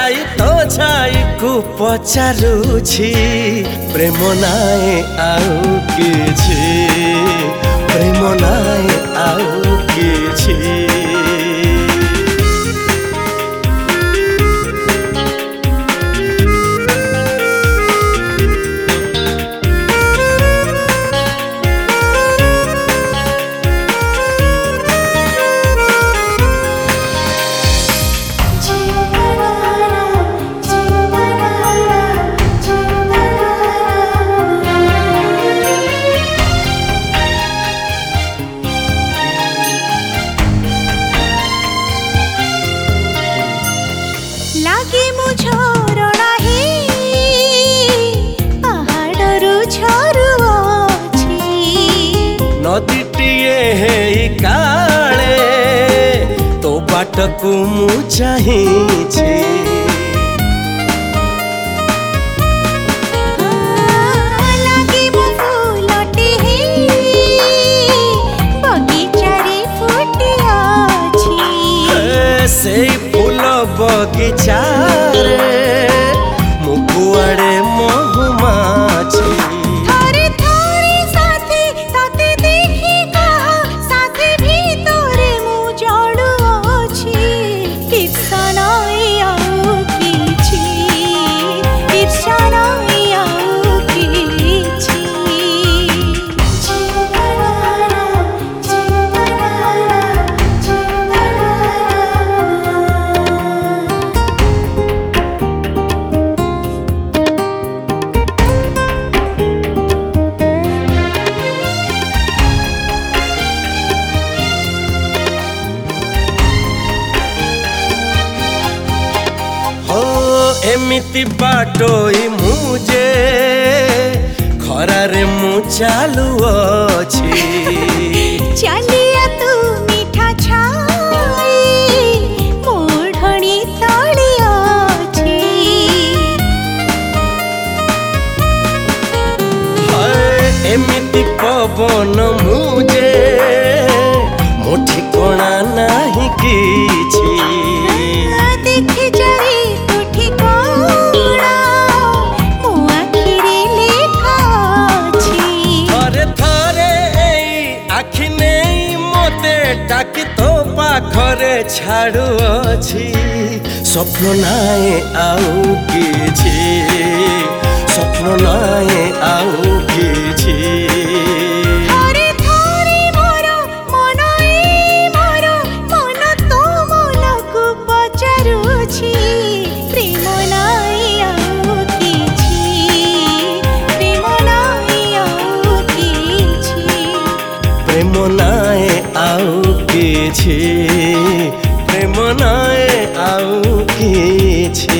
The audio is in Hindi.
छाई तो छाई को पचारुछि प्रेम नाए आउ किछि प्रेम नाए आउ किछि। लागे मु झरणा हे पहाड़रू झरुअछि नदीटिए हे काले तो बाटकू मु चाहिछि। लागे मु फूलटे हे बगीचारे फुटिअछि से फूल बगीचा मु कुआड़े महुमाछि। थरे थरे साथे ताते देखि कहा साथे भीतरे मु जड़ुअछि ईर्षा नाई आउ किछि ईर्षा नाई आउ किछि। एमिति बाटोई मुझे खरारे मु चालुअछि चलिया तू मीठा छाई मोढ़णी तलिअछि एमिति पवन मुझे मो ठिकଣା नाही किछि। देखि जाई तू ठिकଣା मो आखिरे लेखा अछि। थरे थरे आखि नेई मते डाकी तो पाखरे छाड़ुअछि स्वप्न नाए आउ किछि स्वप्न नाए आउ किछि। थरे थरे मोर मन मोर मन तो मनकु पचारुछि प्रेम नाई आउ किछि प्रेम नाई आउ किछि प्रेम नाए आउ किछि प्रेम नाए आउ किछि।